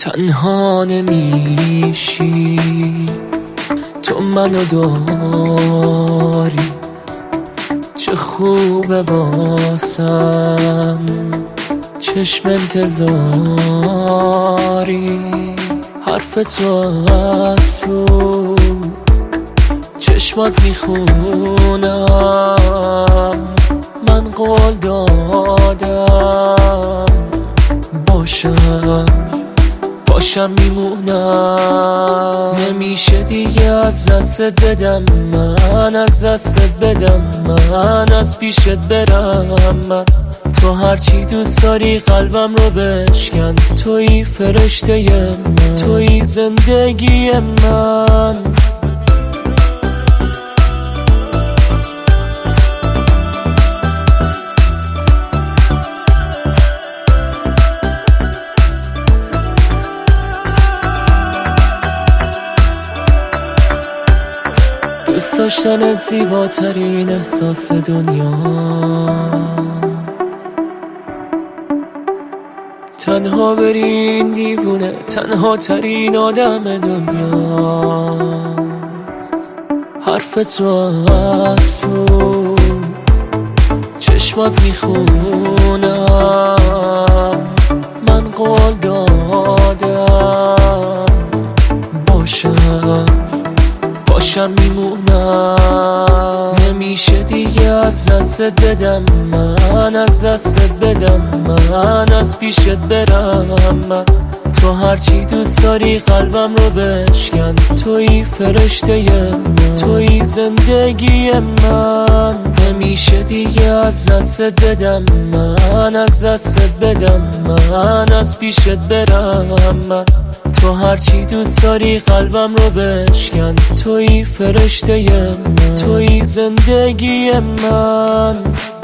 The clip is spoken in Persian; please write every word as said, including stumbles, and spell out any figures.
تنها نمیشی، تو منو داری، چه خوبه واسم چشم انتظاری. حرف تو از تو چشمات میخونم، من قول دادم باشم باشم میمونم. نمیشه دیگه از دستت بدم، من از دستت بدم، من از پیشت برم. من تو هرچی دوست داری قلبم رو بشکن، توی فرشته من، توی زندگی من. دوست داشتنت زیباترین احساس دنیا، تنها برین دیوونه، تنها ترین آدم دنیا. حرف تو از تو چشمات میخونم، من قول دادم باشم باشم میمونم. نمیشه دیگه از دستت بدم، من از دستت بدم، من از پیشت برم. من تو هرچی دوست داری قلبم رو بشکن، توی فرشته من، توی زندگی من. نمیشه دیگه از دستت بدم، من از دستت بدم، من از پیشت برم. من تو هرچی دوست داری قلبم رو بشکن، توی فرشته من، توی زندگی من.